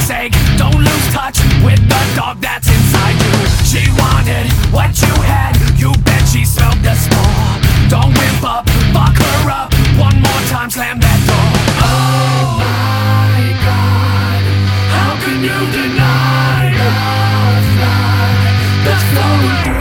sake, don't lose touch with the dog that's inside you. She wanted what you had, you bet she smelled the spore. Don't whip up, fuck her up, one more time, slam that door. Oh my God, how can you deny the fly that's flowing through